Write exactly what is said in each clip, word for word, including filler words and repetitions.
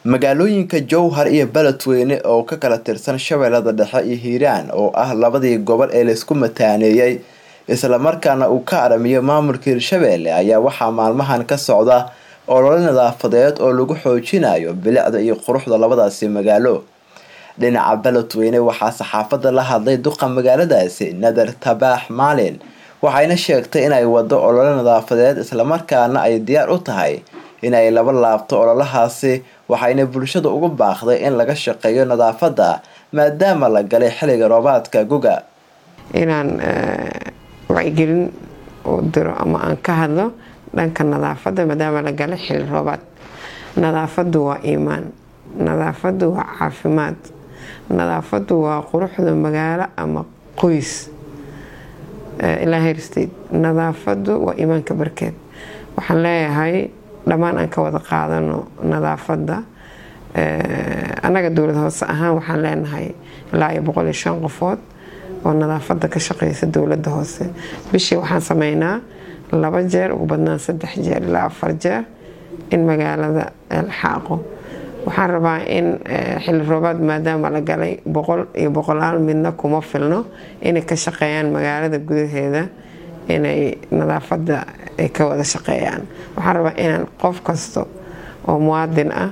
magaalooyinka Jowhar iyo Beledweyne oo ka kala tirsan Shabeellada Dhexe iyo Hiiraan oo ah labadii gobol ee la isku mataaneeyay isla markaana uu ka aramiyo maamulka Hirshabeelle ayaa waxaa maalmahan ka socda olole nadaafadeed oo lagu xoojinayo bilicda iyo quruxda labadaasi magaalo. dhinaca Beledweyne waxaa saxaafadda la hadlay duqa magaaladaasi Nadar Tabax Maalin waxayna sheegtay in ay wado olole nadaafadeed isla markaana ay diyaar u tahay in ay laba laabto ololahaasi waxayna bulshada ugu baaqday in laga shaqeeyo nadaafadda maadaama la galay xilliga roobaadka guga. inaan wacyigelin u diro ama aan ka hadlo dhanka nadaafadda maadaama la galay xilli roobaad. nadaafaddu waa iimaan, nadaafaddu waa caafimaad, nadaafaddu waa quruxda magaalo ama qoys. ilaahay risteed nadaafaddu waa iimaanka barkeed. waxaan leeyahay dhammaan aan ka wada qaadano nadaafadda. anaga dowlad hoose ahaan waxaan leenahay ilaa iyo boqol iyo shan qofood oo nadaafadda ka shaqeysa dowladda hoose. bishii waxaan sameynaa laba jeer ugu badnaan saddex jeer ilaa afar jeer in magaalada la xaaqo. waxaan rabaa in xilli roobaad maadaama la galay boqol iyo boqolaal midna kuma filno inay ka shaqeeyaan magaalada gudaheeda inay nadaafadda ay ka wada shaqeeyaan. waxaan rabaa inaan qof kasta oo muwaadin ah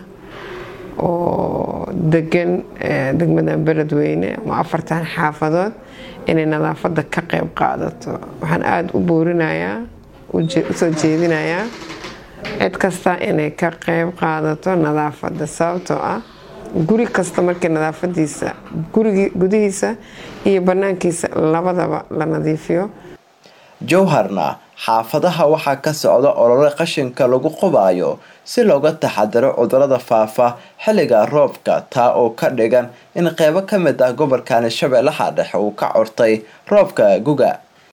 oo degan degmada Beledweyne ama afartan xaafadood inay nadaafadda ka qayb qaadato. waxaan aad u boorinayaa u soo jeedinayaa cid kasta inay ka qayb qaadato nadaafadda sababtoo ah guri kasta markii nadaafadiisa guriga gudihiisa iyo banaankiisa labadaba la nadiifiyo. Jowharna xaafadaha waxaa ka socda olole qashinka lagu qubayo si looga taxadaro cudurrada faafa xilliga roobka taa oo ka dhigan in qaybo ka mid ah gobolka Shabeellaha Dhexe uu ka curtay roobka guga.